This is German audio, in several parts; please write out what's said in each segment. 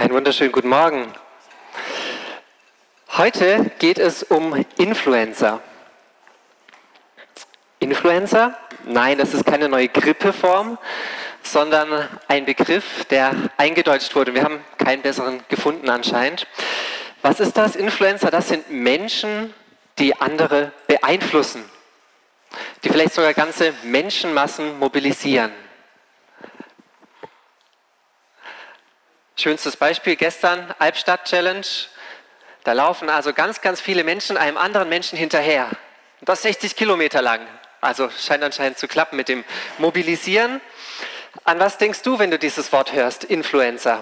Einen wunderschönen guten Morgen. Heute geht es um Influencer. Influencer? Nein, das ist keine neue Grippeform, sondern ein Begriff, der eingedeutscht wurde. Wir haben keinen besseren gefunden anscheinend. Was ist das? Influencer, das sind Menschen, die andere beeinflussen, die vielleicht sogar ganze Menschenmassen mobilisieren. Schönstes Beispiel gestern, Albstadt-Challenge. Da laufen also ganz viele Menschen einem anderen Menschen hinterher. Und das 60 Kilometer lang. Also scheint anscheinend zu klappen mit dem Mobilisieren. An was denkst du, wenn du dieses Wort hörst, Influencer?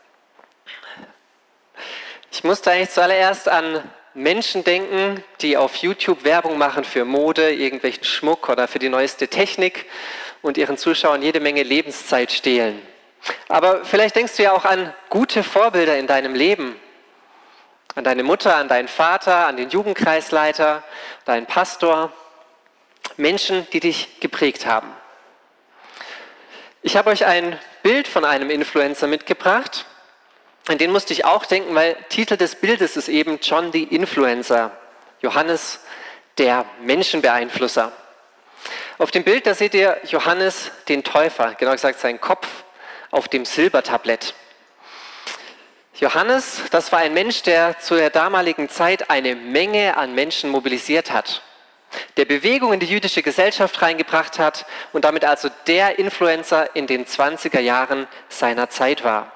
Ich musste eigentlich zuallererst an Menschen denken, die auf YouTube Werbung machen für Mode, irgendwelchen Schmuck oder für die neueste Technik und ihren Zuschauern jede Menge Lebenszeit stehlen. Aber vielleicht denkst du ja auch an gute Vorbilder in deinem Leben. An deine Mutter, an deinen Vater, an den Jugendkreisleiter, deinen Pastor. Menschen, die dich geprägt haben. Ich habe euch ein Bild von einem Influencer mitgebracht. An den musste ich auch denken, weil Titel des Bildes ist eben John the Influencer. Johannes, der Menschenbeeinflusser. Auf dem Bild, da seht ihr Johannes den Täufer, genau gesagt seinen Kopf auf dem Silbertablett. Johannes, das war ein Mensch, der zu der damaligen Zeit eine Menge an Menschen mobilisiert hat, der Bewegung in die jüdische Gesellschaft reingebracht hat und damit also der Influencer in den 20er Jahren seiner Zeit war.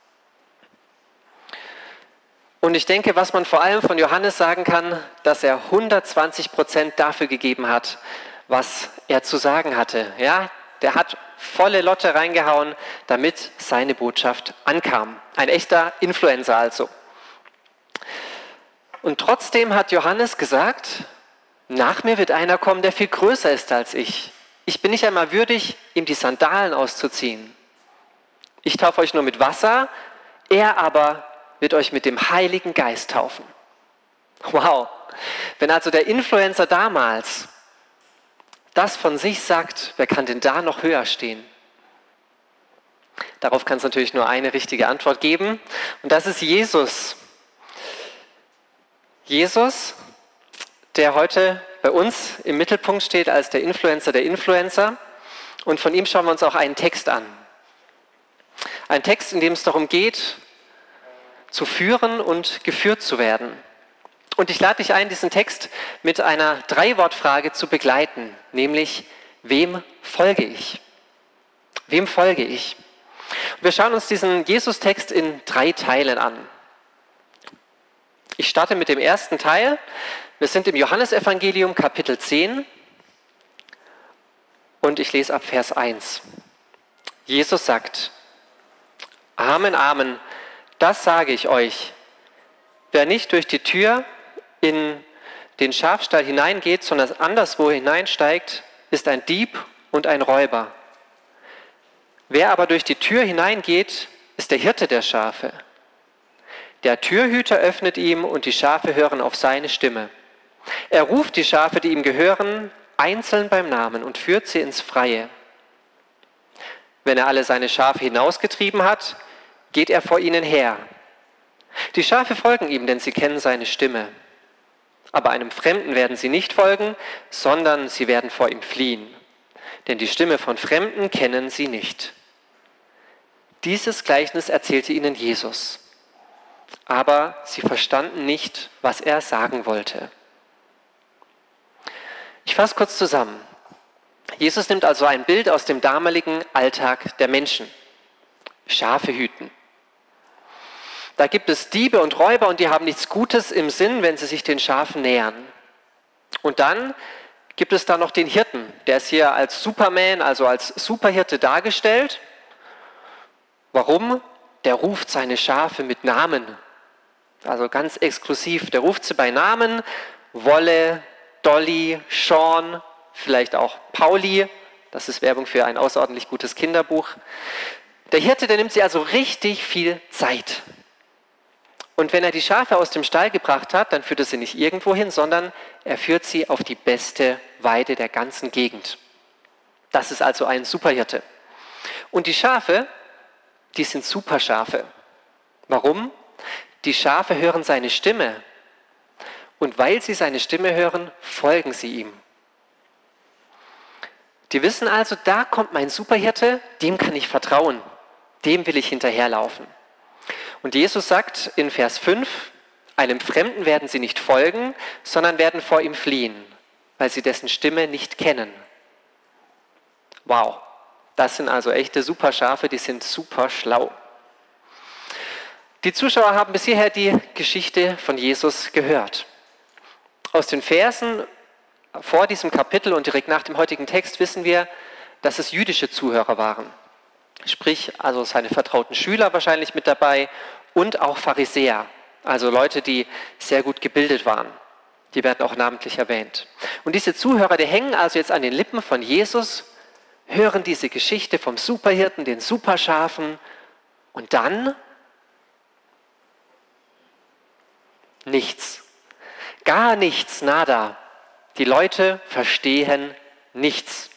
Und ich denke, was man vor allem von Johannes sagen kann, dass er 120% dafür gegeben hat, was er zu sagen hatte. Ja, der hat volle Lotte reingehauen, damit seine Botschaft ankam. Ein echter Influencer also. Und trotzdem hat Johannes gesagt, nach mir wird einer kommen, der viel größer ist als ich. Ich bin nicht einmal würdig, ihm die Sandalen auszuziehen. Ich taufe euch nur mit Wasser, er aber wird euch mit dem Heiligen Geist taufen. Wow, wenn also der Influencer damals das von sich sagt, wer kann denn da noch höher stehen? Darauf kann es natürlich nur eine richtige Antwort geben und das ist Jesus. Jesus, der heute bei uns im Mittelpunkt steht als der Influencer und von ihm schauen wir uns auch einen Text an. Ein Text, in dem es darum geht, zu führen und geführt zu werden. Und ich lade dich ein, diesen Text mit einer 3-Wort-Frage zu begleiten, nämlich, wem folge ich? Wem folge ich? Wir schauen uns diesen Jesus-Text in 3 Teilen an. Ich starte mit dem ersten Teil. Wir sind im Johannesevangelium, Kapitel 10 und ich lese ab Vers 1. Jesus sagt, Amen, Amen, das sage ich euch. Wer nicht durch die Tür in den Schafstall hineingeht, sondern anderswo hineinsteigt, ist ein Dieb und ein Räuber. Wer aber durch die Tür hineingeht, ist der Hirte der Schafe. Der Türhüter öffnet ihm und die Schafe hören auf seine Stimme. Er ruft die Schafe, die ihm gehören, einzeln beim Namen und führt sie ins Freie. Wenn er alle seine Schafe hinausgetrieben hat, geht er vor ihnen her. Die Schafe folgen ihm, denn sie kennen seine Stimme. Aber einem Fremden werden sie nicht folgen, sondern sie werden vor ihm fliehen. Denn die Stimme von Fremden kennen sie nicht. Dieses Gleichnis erzählte ihnen Jesus. Aber sie verstanden nicht, was er sagen wollte. Ich fasse kurz zusammen. Jesus nimmt also ein Bild aus dem damaligen Alltag der Menschen. Schafe hüten. Da gibt es Diebe und Räuber und die haben nichts Gutes im Sinn, wenn sie sich den Schafen nähern. Und dann gibt es da noch den Hirten, der ist hier als Superman, also als Superhirte dargestellt. Warum? Der ruft seine Schafe mit Namen, also ganz exklusiv. Der ruft sie bei Namen, Wolle, Dolly, Sean, vielleicht auch Pauli. Das ist Werbung für ein außerordentlich gutes Kinderbuch. Der Hirte, der nimmt sie also richtig viel Zeit. Und wenn er die Schafe aus dem Stall gebracht hat, dann führt er sie nicht irgendwo hin, sondern er führt sie auf die beste Weide der ganzen Gegend. Das ist also ein Superhirte. Und die Schafe, die sind Superschafe. Warum? Die Schafe hören seine Stimme. Und weil sie seine Stimme hören, folgen sie ihm. Die wissen also, da kommt mein Superhirte, dem kann ich vertrauen, dem will ich hinterherlaufen. Und Jesus sagt in Vers 5, einem Fremden werden sie nicht folgen, sondern werden vor ihm fliehen, weil sie dessen Stimme nicht kennen. Wow, das sind also echte Superschafe, die sind super schlau. Die Zuschauer haben bis hierher die Geschichte von Jesus gehört. Aus den Versen vor diesem Kapitel und direkt nach dem heutigen Text wissen wir, dass es jüdische Zuhörer waren. Sprich, also seine vertrauten Schüler wahrscheinlich mit dabei und auch Pharisäer, also Leute, die sehr gut gebildet waren. Die werden auch namentlich erwähnt. Und diese Zuhörer, die hängen also jetzt an den Lippen von Jesus, hören diese Geschichte vom Superhirten, den Superschafen und dann nichts. Gar nichts, nada. Die Leute verstehen nichts.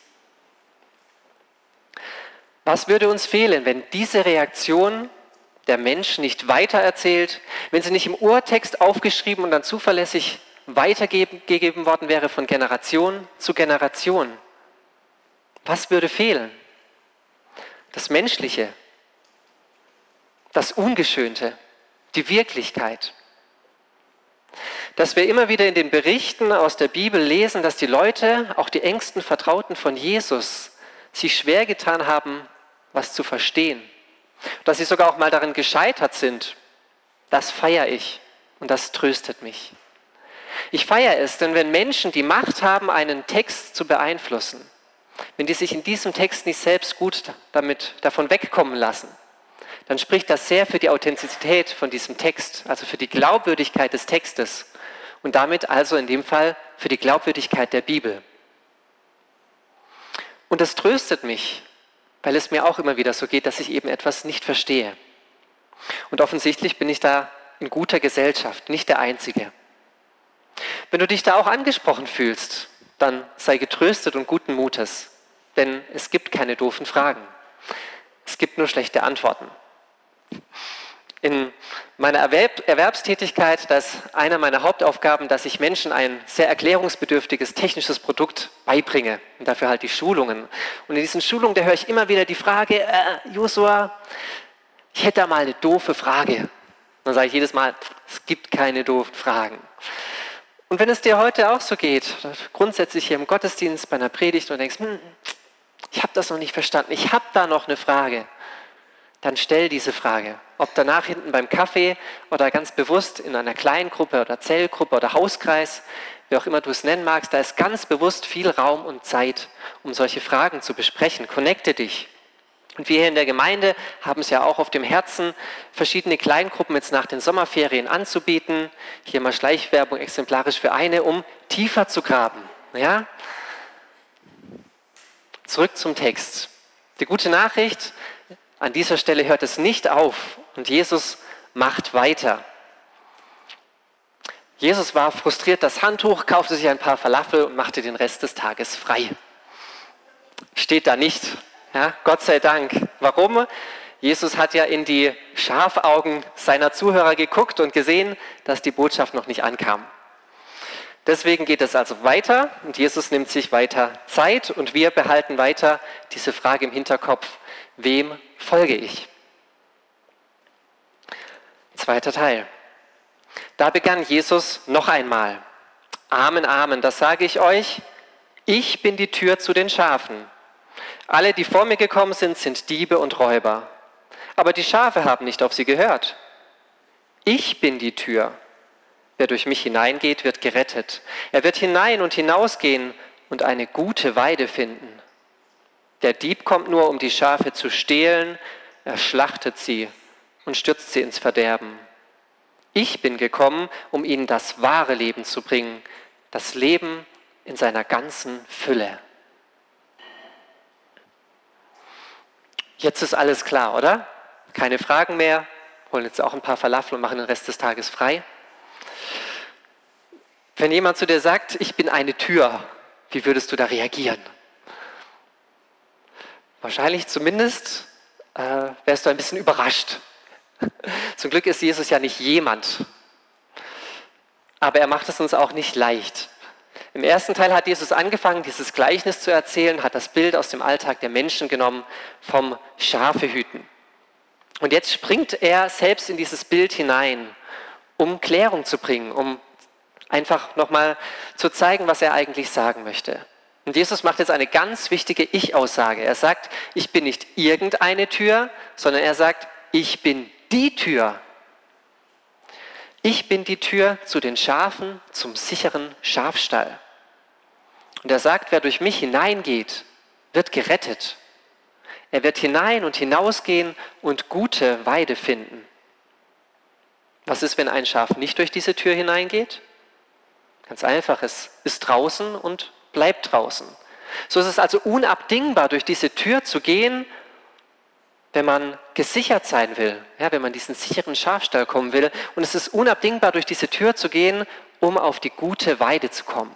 Was würde uns fehlen, wenn diese Reaktion der Menschen nicht weitererzählt, wenn sie nicht im Urtext aufgeschrieben und dann zuverlässig weitergegeben worden wäre von Generation zu Generation? Was würde fehlen? Das Menschliche, das Ungeschönte, die Wirklichkeit. Dass wir immer wieder in den Berichten aus der Bibel lesen, dass die Leute, auch die engsten Vertrauten von Jesus, sich schwer getan haben, was zu verstehen. Dass sie sogar auch mal darin gescheitert sind, das feiere ich und das tröstet mich. Ich feiere es, denn wenn Menschen die Macht haben, einen Text zu beeinflussen, wenn die sich in diesem Text nicht selbst gut davon wegkommen lassen, dann spricht das sehr für die Authentizität von diesem Text, also für die Glaubwürdigkeit des Textes und damit also in dem Fall für die Glaubwürdigkeit der Bibel. Und das tröstet mich, weil es mir auch immer wieder so geht, dass ich eben etwas nicht verstehe. Und offensichtlich bin ich da in guter Gesellschaft, nicht der Einzige. Wenn du dich da auch angesprochen fühlst, dann sei getröstet und guten Mutes, denn es gibt keine doofen Fragen. Es gibt nur schlechte Antworten. In meiner Erwerbstätigkeit, da ist eine meiner Hauptaufgaben, dass ich Menschen ein sehr erklärungsbedürftiges technisches Produkt beibringe und dafür halt die Schulungen. Und in diesen Schulungen, da höre ich immer wieder die Frage, Josua, ich hätte da mal eine doofe Frage. Dann sage ich jedes Mal, es gibt keine doofen Fragen. Und wenn es dir heute auch so geht, grundsätzlich hier im Gottesdienst bei einer Predigt und denkst, ich habe das noch nicht verstanden, ich habe da noch eine Frage, dann stell diese Frage. Ob danach hinten beim Kaffee oder ganz bewusst in einer Kleingruppe oder Zellgruppe oder Hauskreis, wie auch immer du es nennen magst, da ist ganz bewusst viel Raum und Zeit, um solche Fragen zu besprechen. Connecte dich. Und wir hier in der Gemeinde haben es ja auch auf dem Herzen, verschiedene Kleingruppen jetzt nach den Sommerferien anzubieten. Hier mal Schleichwerbung exemplarisch für eine, um tiefer zu graben. Ja? Zurück zum Text. Die gute Nachricht, an dieser Stelle hört es nicht auf und Jesus macht weiter. Jesus war frustriert, das Handtuch, kaufte sich ein paar Falafel und machte den Rest des Tages frei. Steht da nicht. Ja, Gott sei Dank. Warum? Jesus hat ja in die Schafaugen seiner Zuhörer geguckt und gesehen, dass die Botschaft noch nicht ankam. Deswegen geht es also weiter und Jesus nimmt sich weiter Zeit und wir behalten weiter diese Frage im Hinterkopf, wem folge ich? Zweiter Teil. Da begann Jesus noch einmal. Amen, Amen, das sage ich euch, ich bin die Tür zu den Schafen. Alle, die vor mir gekommen sind, sind Diebe und Räuber. Aber die Schafe haben nicht auf sie gehört. Ich bin die Tür. Wer durch mich hineingeht, wird gerettet. Er wird hinein und hinausgehen und eine gute Weide finden. Der Dieb kommt nur, um die Schafe zu stehlen, er schlachtet sie und stürzt sie ins Verderben. Ich bin gekommen, um ihnen das wahre Leben zu bringen, das Leben in seiner ganzen Fülle. Jetzt ist alles klar, oder? Keine Fragen mehr, holen jetzt auch ein paar Falafel und machen den Rest des Tages frei. Wenn jemand zu dir sagt, ich bin eine Tür, wie würdest du da reagieren? Wahrscheinlich zumindest wärst du ein bisschen überrascht. Zum Glück ist Jesus ja nicht jemand, aber er macht es uns auch nicht leicht. Im ersten Teil hat Jesus angefangen, dieses Gleichnis zu erzählen, hat das Bild aus dem Alltag der Menschen genommen vom Schafehüten. Und jetzt springt er selbst in dieses Bild hinein, um Klärung zu bringen, um einfach nochmal zu zeigen, was er eigentlich sagen möchte. Und Jesus macht jetzt eine ganz wichtige Ich-Aussage. Er sagt, ich bin nicht irgendeine Tür, sondern er sagt, ich bin die Tür. Ich bin die Tür zu den Schafen, zum sicheren Schafstall. Und er sagt, wer durch mich hineingeht, wird gerettet. Er wird hinein und hinausgehen und gute Weide finden. Was ist, wenn ein Schaf nicht durch diese Tür hineingeht? Ganz einfach, es ist draußen und bleibt draußen. So ist es also unabdingbar, durch diese Tür zu gehen, wenn man gesichert sein will, ja, wenn man diesen sicheren Schafstall kommen will. Und es ist unabdingbar, durch diese Tür zu gehen, um auf die gute Weide zu kommen.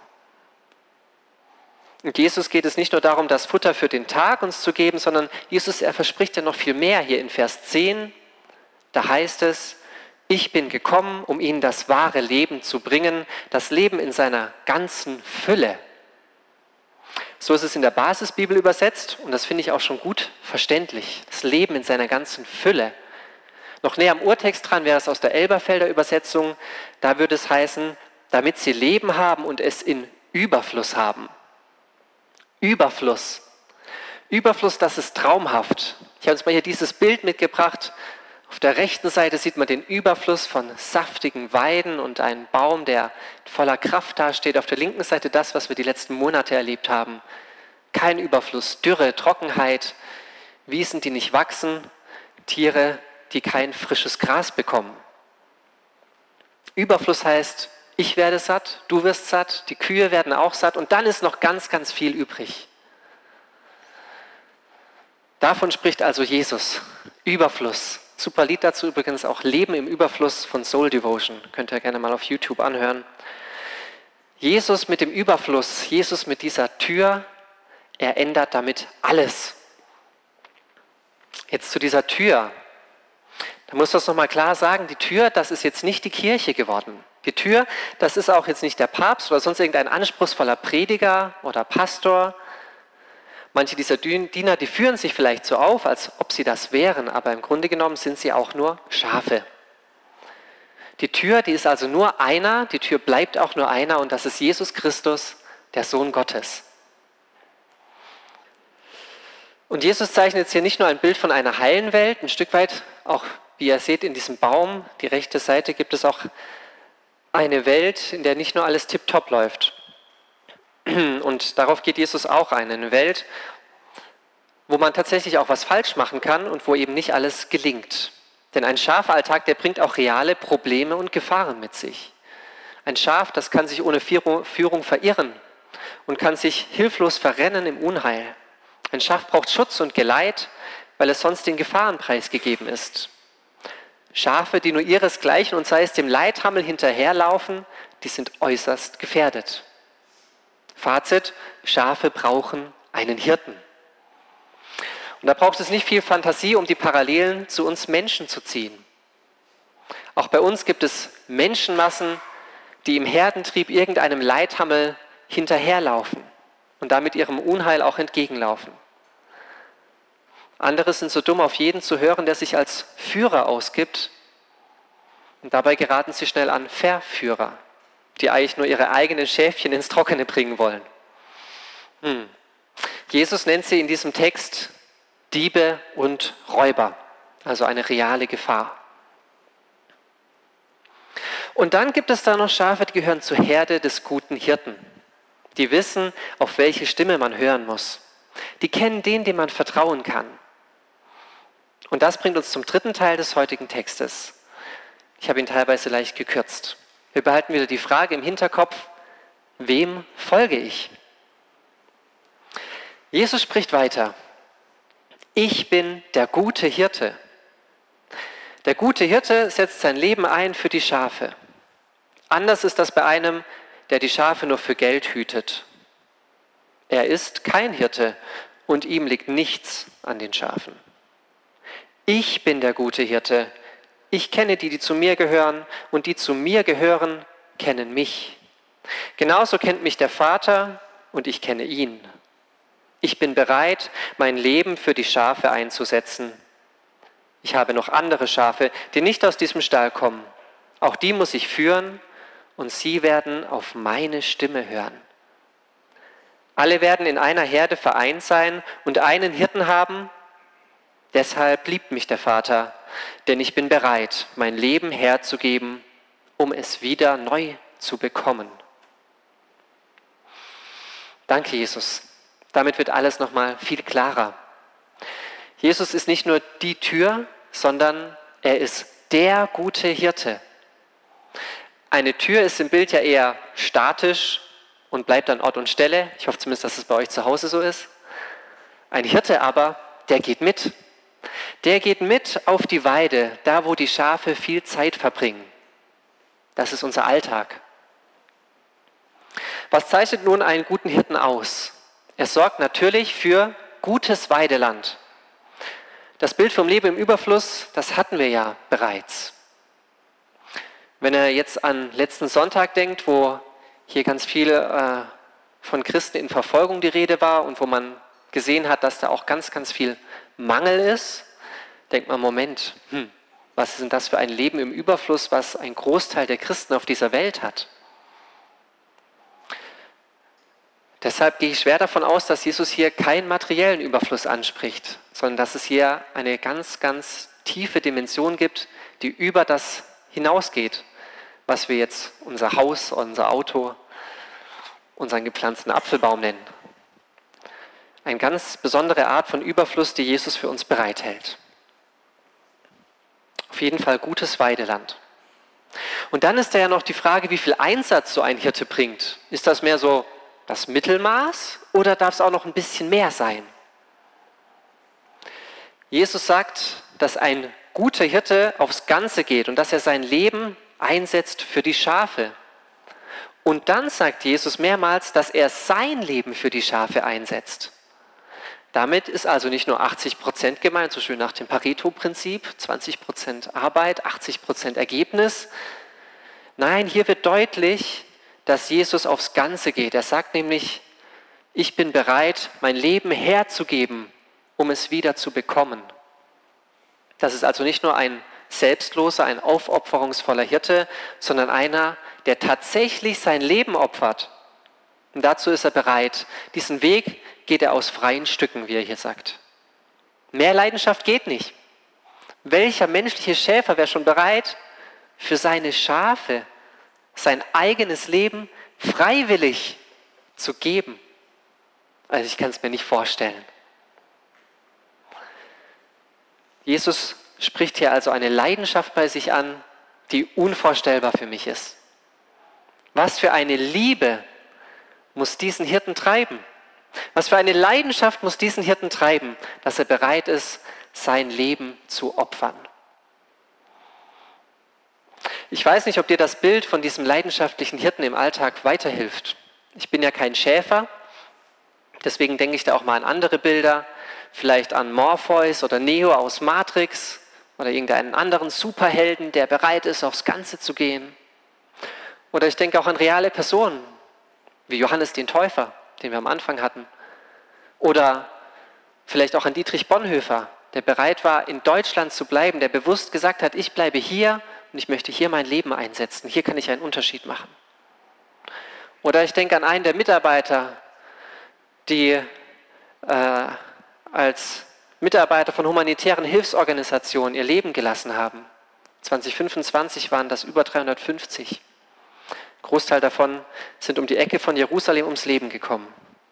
Und Jesus geht es nicht nur darum, das Futter für den Tag uns zu geben, sondern Jesus, er verspricht ja noch viel mehr hier in Vers 10. Da heißt es, ich bin gekommen, um ihnen das wahre Leben zu bringen, das Leben in seiner ganzen Fülle. So ist es in der Basisbibel übersetzt und das finde ich auch schon gut verständlich. Das Leben in seiner ganzen Fülle. Noch näher am Urtext dran wäre es aus der Elberfelder Übersetzung. Da würde es heißen, damit sie Leben haben und es in Überfluss haben. Überfluss. Überfluss, das ist traumhaft. Ich habe uns mal hier dieses Bild mitgebracht. Auf der rechten Seite sieht man den Überfluss von saftigen Weiden und einen Baum, der voller Kraft dasteht. Auf der linken Seite das, was wir die letzten Monate erlebt haben. Kein Überfluss, Dürre, Trockenheit, Wiesen, die nicht wachsen, Tiere, die kein frisches Gras bekommen. Überfluss heißt, ich werde satt, du wirst satt, die Kühe werden auch satt und dann ist noch ganz, ganz viel übrig. Davon spricht also Jesus. Überfluss. Super Lied dazu übrigens auch Leben im Überfluss von Soul Devotion. Könnt ihr gerne mal auf YouTube anhören. Jesus mit dem Überfluss, Jesus mit dieser Tür, er ändert damit alles. Jetzt zu dieser Tür. Da muss das nochmal klar sagen, die Tür, das ist jetzt nicht die Kirche geworden. Die Tür, das ist auch jetzt nicht der Papst oder sonst irgendein anspruchsvoller Prediger oder Pastor. Manche dieser Diener, die führen sich vielleicht so auf, als ob sie das wären, aber im Grunde genommen sind sie auch nur Schafe. Die Tür, die ist also nur einer, die Tür bleibt auch nur einer und das ist Jesus Christus, der Sohn Gottes. Und Jesus zeichnet jetzt hier nicht nur ein Bild von einer heilen Welt, ein Stück weit, auch wie ihr seht in diesem Baum, die rechte Seite, gibt es auch eine Welt, in der nicht nur alles tipptopp läuft. Und darauf geht Jesus auch ein, eine Welt, wo man tatsächlich auch was falsch machen kann und wo eben nicht alles gelingt. Denn ein Schafalltag, der bringt auch reale Probleme und Gefahren mit sich. Ein Schaf, das kann sich ohne Führung verirren und kann sich hilflos verrennen im Unheil. Ein Schaf braucht Schutz und Geleit, weil es sonst den Gefahren preisgegeben ist. Schafe, die nur ihresgleichen und sei es dem Leithammel hinterherlaufen, die sind äußerst gefährdet. Fazit, Schafe brauchen einen Hirten. Und da braucht es nicht viel Fantasie, um die Parallelen zu uns Menschen zu ziehen. Auch bei uns gibt es Menschenmassen, die im Herdentrieb irgendeinem Leithammel hinterherlaufen und damit ihrem Unheil auch entgegenlaufen. Andere sind so dumm, auf jeden zu hören, der sich als Führer ausgibt. Und dabei geraten sie schnell an Verführer, die eigentlich nur ihre eigenen Schäfchen ins Trockene bringen wollen. Jesus nennt sie in diesem Text Diebe und Räuber, also eine reale Gefahr. Und dann gibt es da noch Schafe, die gehören zur Herde des guten Hirten. Die wissen, auf welche Stimme man hören muss. Die kennen den, dem man vertrauen kann. Und das bringt uns zum dritten Teil des heutigen Textes. Ich habe ihn teilweise leicht gekürzt. Wir behalten wieder die Frage im Hinterkopf, wem folge ich? Jesus spricht weiter. Ich bin der gute Hirte. Der gute Hirte setzt sein Leben ein für die Schafe. Anders ist das bei einem, der die Schafe nur für Geld hütet. Er ist kein Hirte und ihm liegt nichts an den Schafen. Ich bin der gute Hirte. Ich kenne die, die zu mir gehören, und die zu mir gehören, kennen mich. Genauso kennt mich der Vater und ich kenne ihn. Ich bin bereit, mein Leben für die Schafe einzusetzen. Ich habe noch andere Schafe, die nicht aus diesem Stall kommen. Auch die muss ich führen und sie werden auf meine Stimme hören. Alle werden in einer Herde vereint sein und einen Hirten haben. Deshalb liebt mich der Vater, denn ich bin bereit, mein Leben herzugeben, um es wieder neu zu bekommen. Danke, Jesus. Damit wird alles nochmal viel klarer. Jesus ist nicht nur die Tür, sondern er ist der gute Hirte. Eine Tür ist im Bild ja eher statisch und bleibt an Ort und Stelle. Ich hoffe zumindest, dass es bei euch zu Hause so ist. Ein Hirte aber, der geht mit. Der geht mit auf die Weide, da wo die Schafe viel Zeit verbringen. Das ist unser Alltag. Was zeichnet nun einen guten Hirten aus? Er sorgt natürlich für gutes Weideland. Das Bild vom Leben im Überfluss, das hatten wir ja bereits. Wenn er jetzt an letzten Sonntag denkt, wo hier ganz viel von Christen in Verfolgung die Rede war und wo man gesehen hat, dass da auch ganz, ganz viel Mangel ist, denkt man, Moment, was ist denn das für ein Leben im Überfluss, was ein Großteil der Christen auf dieser Welt hat? Deshalb gehe ich schwer davon aus, dass Jesus hier keinen materiellen Überfluss anspricht, sondern dass es hier eine ganz, ganz tiefe Dimension gibt, die über das hinausgeht, was wir jetzt unser Haus, unser Auto, unseren gepflanzten Apfelbaum nennen. Eine ganz besondere Art von Überfluss, die Jesus für uns bereithält. Auf jeden Fall gutes Weideland. Und dann ist da ja noch die Frage, wie viel Einsatz so ein Hirte bringt. Ist das mehr so das Mittelmaß oder darf es auch noch ein bisschen mehr sein? Jesus sagt, dass ein guter Hirte aufs Ganze geht und dass er sein Leben einsetzt für die Schafe. Und dann sagt Jesus mehrmals, dass er sein Leben für die Schafe einsetzt. Damit ist also nicht nur 80% gemeint, so schön nach dem Pareto-Prinzip, 20% Arbeit, 80% Ergebnis. Nein, hier wird deutlich, dass Jesus aufs Ganze geht. Er sagt nämlich, ich bin bereit, mein Leben herzugeben, um es wieder zu bekommen. Das ist also nicht nur ein selbstloser, ein aufopferungsvoller Hirte, sondern einer, der tatsächlich sein Leben opfert. Und dazu ist er bereit. Diesen Weg geht er aus freien Stücken, wie er hier sagt. Mehr Leidenschaft geht nicht. Welcher menschliche Schäfer wäre schon bereit, für seine Schafe sein eigenes Leben freiwillig zu geben? Also ich kann es mir nicht vorstellen. Jesus spricht hier also eine Leidenschaft bei sich an, die unvorstellbar für mich ist. Was für eine Liebe muss diesen Hirten treiben? Was für eine Leidenschaft muss diesen Hirten treiben, dass er bereit ist, sein Leben zu opfern? Ich weiß nicht, ob dir das Bild von diesem leidenschaftlichen Hirten im Alltag weiterhilft. Ich bin ja kein Schäfer, deswegen denke ich da auch mal an andere Bilder, vielleicht an Morpheus oder Neo aus Matrix oder irgendeinen anderen Superhelden, der bereit ist, aufs Ganze zu gehen. Oder ich denke auch an reale Personen, wie Johannes den Täufer, den wir am Anfang hatten. Oder vielleicht auch an Dietrich Bonhoeffer, der bereit war, in Deutschland zu bleiben, der bewusst gesagt hat, ich bleibe hier und ich möchte hier mein Leben einsetzen. Hier kann ich einen Unterschied machen. Oder ich denke an einen der Mitarbeiter, die als Mitarbeiter von humanitären Hilfsorganisationen ihr Leben gelassen haben. 2025 waren das über 350. Großteil davon sind um die Ecke von Jerusalem ums Leben gekommen.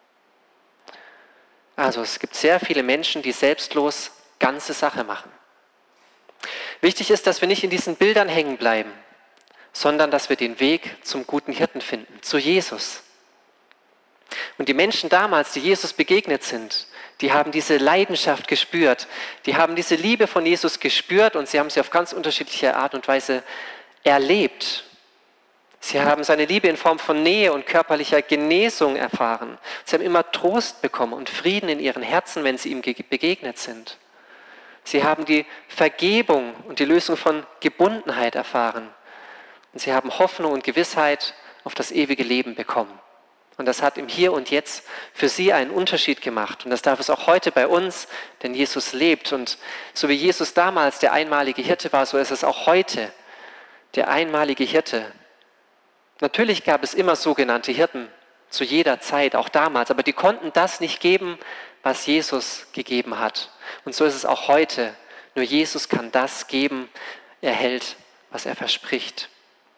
Also es gibt sehr viele Menschen, die selbstlos ganze Sache machen. Wichtig ist, dass wir nicht in diesen Bildern hängen bleiben, sondern dass wir den Weg zum guten Hirten finden, zu Jesus. Und die Menschen damals, die Jesus begegnet sind, die haben diese Leidenschaft gespürt, die haben diese Liebe von Jesus gespürt und sie haben sie auf ganz unterschiedliche Art und Weise erlebt. Sie haben seine Liebe in Form von Nähe und körperlicher Genesung erfahren. Sie haben immer Trost bekommen und Frieden in ihren Herzen, wenn sie ihm begegnet sind. Sie haben die Vergebung und die Lösung von Gebundenheit erfahren. Und sie haben Hoffnung und Gewissheit auf das ewige Leben bekommen. Und das hat im Hier und Jetzt für sie einen Unterschied gemacht. Und das darf es auch heute bei uns, denn Jesus lebt. Und so wie Jesus damals der einmalige Hirte war, so ist es auch heute der einmalige Hirte. Natürlich gab es immer sogenannte Hirten, zu jeder Zeit, auch damals, aber die konnten das nicht geben, was Jesus gegeben hat. Und so ist es auch heute. Nur Jesus kann das geben, er hält, was er verspricht.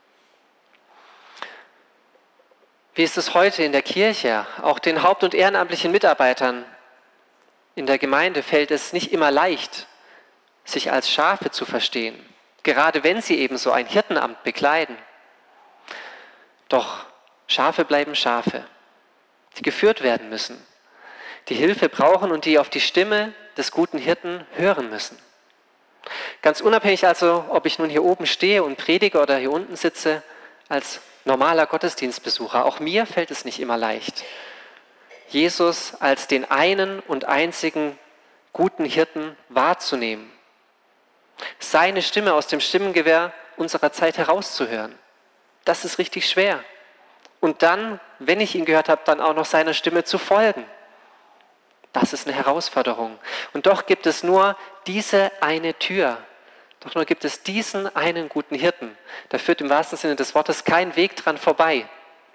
Wie ist es heute in der Kirche? Auch den haupt- und ehrenamtlichen Mitarbeitern in der Gemeinde fällt es nicht immer leicht, sich als Schafe zu verstehen, gerade wenn sie eben so ein Hirtenamt bekleiden. Doch Schafe bleiben Schafe, die geführt werden müssen, die Hilfe brauchen und die auf die Stimme des guten Hirten hören müssen. Ganz unabhängig also, ob ich nun hier oben stehe und predige oder hier unten sitze, als normaler Gottesdienstbesucher, auch mir fällt es nicht immer leicht, Jesus als den einen und einzigen guten Hirten wahrzunehmen, seine Stimme aus dem Stimmengewirr unserer Zeit herauszuhören. Das ist richtig schwer. Und dann, wenn ich ihn gehört habe, dann auch noch seiner Stimme zu folgen. Das ist eine Herausforderung. Und doch gibt es nur diese eine Tür. Doch nur gibt es diesen einen guten Hirten. Da führt im wahrsten Sinne des Wortes kein Weg dran vorbei.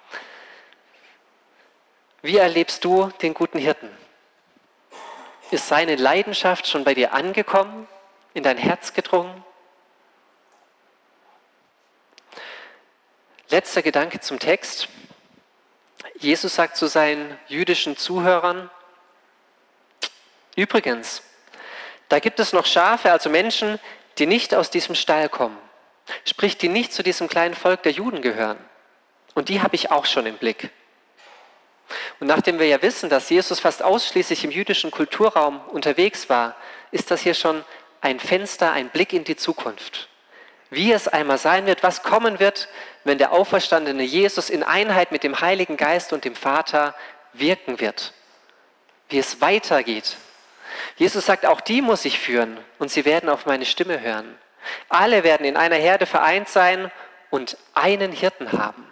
Wie erlebst du den guten Hirten? Ist seine Leidenschaft schon bei dir angekommen, in dein Herz gedrungen? Letzter Gedanke zum Text. Jesus sagt zu seinen jüdischen Zuhörern, übrigens, da gibt es noch Schafe, also Menschen, die nicht aus diesem Stall kommen. Sprich, die nicht zu diesem kleinen Volk der Juden gehören. Und die habe ich auch schon im Blick. Und nachdem wir ja wissen, dass Jesus fast ausschließlich im jüdischen Kulturraum unterwegs war, ist das hier schon ein Fenster, ein Blick in die Zukunft. Wie es einmal sein wird, was kommen wird, wenn der auferstandene Jesus in Einheit mit dem Heiligen Geist und dem Vater wirken wird. Wie es weitergeht. Jesus sagt, auch die muss ich führen und sie werden auf meine Stimme hören. Alle werden in einer Herde vereint sein und einen Hirten haben.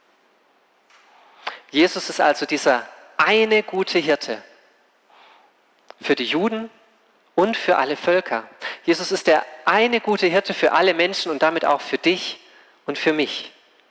Jesus ist also dieser eine gute Hirte für die Juden und für alle Völker. Jesus ist der eine gute Hirte für alle Menschen und damit auch für dich und für mich.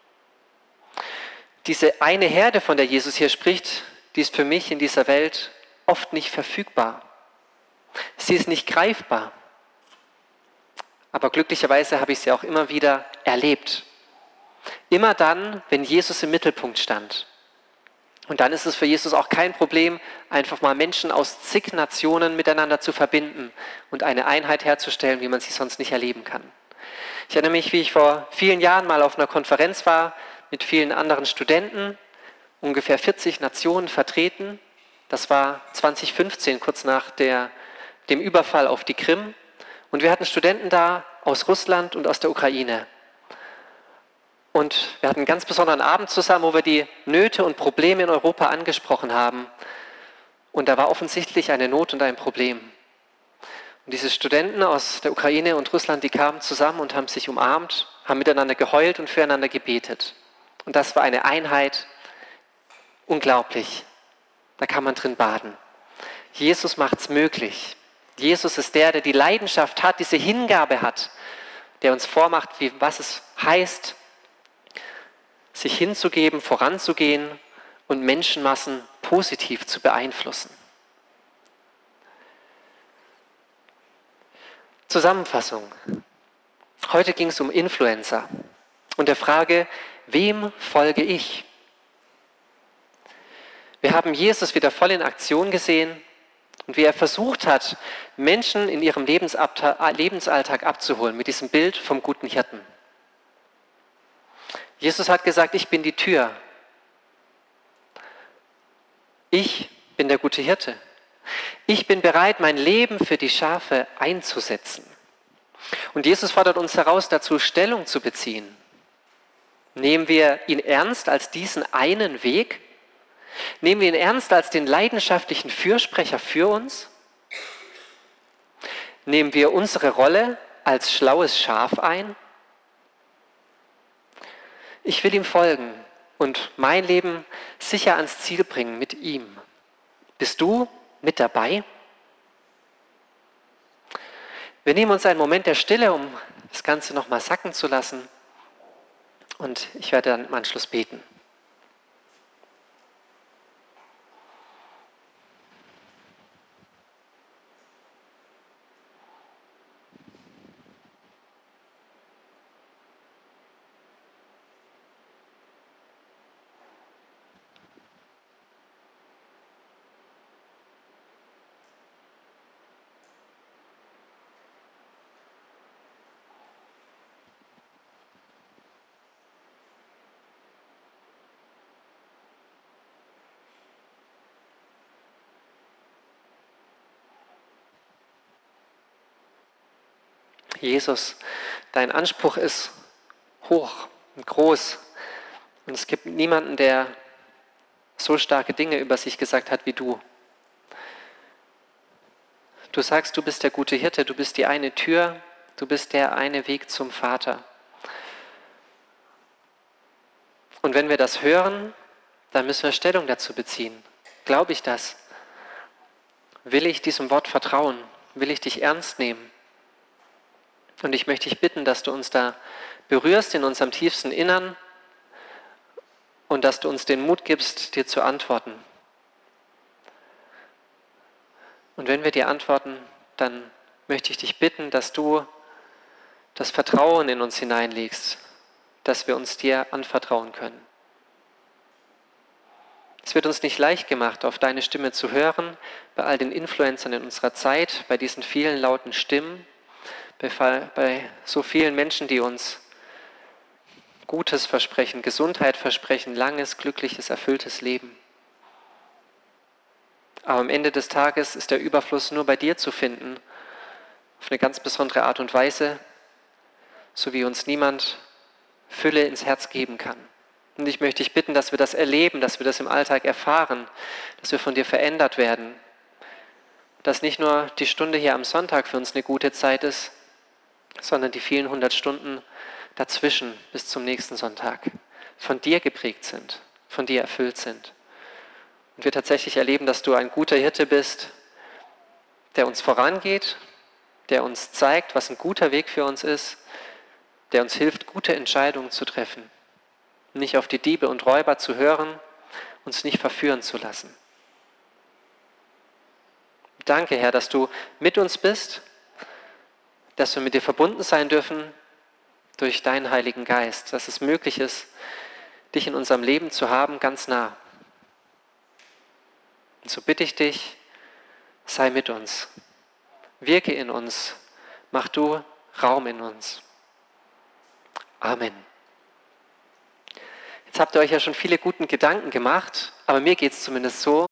Diese eine Herde, von der Jesus hier spricht, die ist für mich in dieser Welt oft nicht verfügbar. Sie ist nicht greifbar. Aber glücklicherweise habe ich sie auch immer wieder erlebt. Immer dann, wenn Jesus im Mittelpunkt stand. Und dann ist es für Jesus auch kein Problem, einfach mal Menschen aus zig Nationen miteinander zu verbinden und eine Einheit herzustellen, wie man sie sonst nicht erleben kann. Ich erinnere mich, wie ich vor vielen Jahren mal auf einer Konferenz war, mit vielen anderen Studenten, ungefähr 40 Nationen vertreten. Das war 2015, kurz nach dem Überfall auf die Krim. Und wir hatten Studenten da aus Russland und aus der Ukraine. Und wir hatten einen ganz besonderen Abend zusammen, wo wir die Nöte und Probleme in Europa angesprochen haben. Und da war offensichtlich eine Not und ein Problem. Und diese Studenten aus der Ukraine und Russland, die kamen zusammen und haben sich umarmt, haben miteinander geheult und füreinander gebetet. Und das war eine Einheit, unglaublich. Da kann man drin baden. Jesus macht es möglich. Jesus ist der die Leidenschaft hat, diese Hingabe hat, der uns vormacht, was es heißt, sich hinzugeben, voranzugehen und Menschenmassen positiv zu beeinflussen. Zusammenfassung. Heute ging es um Influencer und der Frage, wem folge ich? Wir haben Jesus wieder voll in Aktion gesehen und wie er versucht hat, Menschen in ihrem Lebensalltag abzuholen mit diesem Bild vom guten Hirten. Jesus hat gesagt, ich bin die Tür. Ich bin der gute Hirte. Ich bin bereit, mein Leben für die Schafe einzusetzen. Und Jesus fordert uns heraus, dazu Stellung zu beziehen. Nehmen wir ihn ernst als diesen einen Weg? Nehmen wir ihn ernst als den leidenschaftlichen Fürsprecher für uns? Nehmen wir unsere Rolle als schlaues Schaf ein? Ich will ihm folgen und mein Leben sicher ans Ziel bringen mit ihm. Bist du mit dabei? Wir nehmen uns einen Moment der Stille, um das Ganze nochmal sacken zu lassen. Und ich werde dann im Anschluss beten. Jesus, dein Anspruch ist hoch und groß. Und es gibt niemanden, der so starke Dinge über sich gesagt hat wie du. Du sagst, du bist der gute Hirte, du bist die eine Tür, du bist der eine Weg zum Vater. Und wenn wir das hören, dann müssen wir Stellung dazu beziehen. Glaube ich das? Will ich diesem Wort vertrauen? Will ich dich ernst nehmen? Und ich möchte dich bitten, dass du uns da berührst in unserem tiefsten Innern und dass du uns den Mut gibst, dir zu antworten. Und wenn wir dir antworten, dann möchte ich dich bitten, dass du das Vertrauen in uns hineinlegst, dass wir uns dir anvertrauen können. Es wird uns nicht leicht gemacht, auf deine Stimme zu hören, bei all den Influencern in unserer Zeit, bei diesen vielen lauten Stimmen, bei so vielen Menschen, die uns Gutes versprechen, Gesundheit versprechen, langes, glückliches, erfülltes Leben. Aber am Ende des Tages ist der Überfluss nur bei dir zu finden, auf eine ganz besondere Art und Weise, so wie uns niemand Fülle ins Herz geben kann. Und ich möchte dich bitten, dass wir das erleben, dass wir das im Alltag erfahren, dass wir von dir verändert werden. Dass nicht nur die Stunde hier am Sonntag für uns eine gute Zeit ist, sondern die vielen 100 Stunden dazwischen bis zum nächsten Sonntag von dir geprägt sind, von dir erfüllt sind. Und wir tatsächlich erleben, dass du ein guter Hirte bist, der uns vorangeht, der uns zeigt, was ein guter Weg für uns ist, der uns hilft, gute Entscheidungen zu treffen, nicht auf die Diebe und Räuber zu hören, uns nicht verführen zu lassen. Danke, Herr, dass du mit uns bist, dass wir mit dir verbunden sein dürfen durch deinen Heiligen Geist, dass es möglich ist, dich in unserem Leben zu haben, ganz nah. Und so bitte ich dich, sei mit uns, wirke in uns, mach du Raum in uns. Amen. Jetzt habt ihr euch ja schon viele guten Gedanken gemacht, aber mir geht es zumindest so,